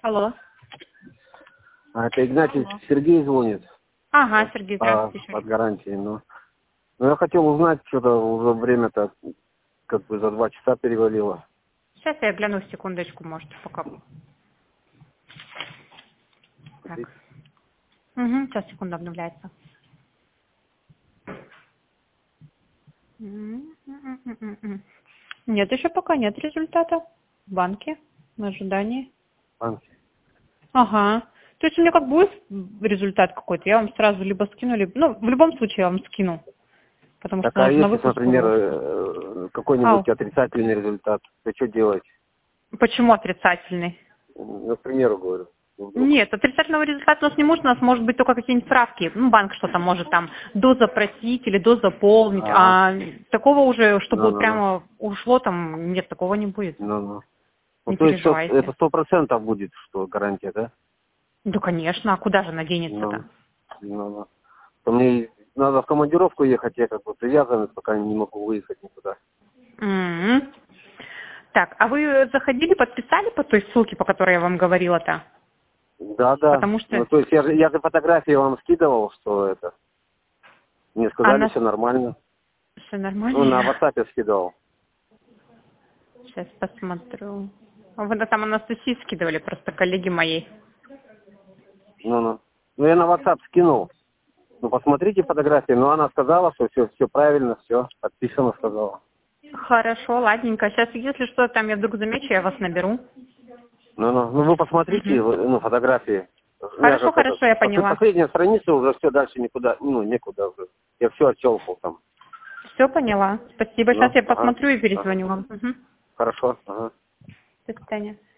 Алло. Это Игнатьев Алло. Сергей звонит. Ага, Сергей, здравствуйте. От гарантии. Но я хотел узнать, что-то уже время-то как бы за 2 часа перевалило. Сейчас я гляну, секундочку, может, пока. Так. Угу, сейчас, секунда, обновляется. Нет, еще пока нет результата. В банке, на ожидании. Банки. Ага. То есть у меня как будет результат какой-то, я вам сразу либо скину, либо... Ну, в любом случае я вам скину. Потому Так, что а на если, выпуск например, какой-нибудь Ау. отрицательный результат, то что делать? Почему отрицательный? Ну, к примеру, говорю. Вдруг. Нет, отрицательного результата у нас не может, у нас может быть только какие-нибудь справки. Ну, банк что-то может там дозапросить или дозаполнить, а такого уже, чтобы вот Ну. прямо ушло там, нет, такого не будет. Ну. Ну, Не то есть переживайте. это 100% будет, что гарантия, да? Да, конечно, а куда же она денется-то? Ну. То мне надо в командировку ехать, я как бы привязан, пока не могу выехать никуда. М. Так, а вы заходили, подписали по той ссылке, по которой я вам говорила-то? Да. Потому Ну, что то есть я же фотографии вам скидывал, что это. Мне сказали, она... все нормально. Все Ну, на нормально? WhatsApp скидывал. Сейчас посмотрю. А вы там Анастасии скидывали, просто коллеги моей. Ну, я на WhatsApp скинул. Ну, посмотрите фотографии. Ну, она сказала, что все правильно, все подписано, сказала. Хорошо, ладненько. Сейчас, если что, там я вдруг замечу, я вас наберу. Ну, вы посмотрите, Мгм. фотографии. Я же Хорошо, я поняла. последняя страница уже все дальше никуда, некуда уже. Я все отщелкал там. Все поняла. Спасибо. Сейчас я Ага. посмотрю и перезвоню вам. Угу. Хорошо, ага. До свидания.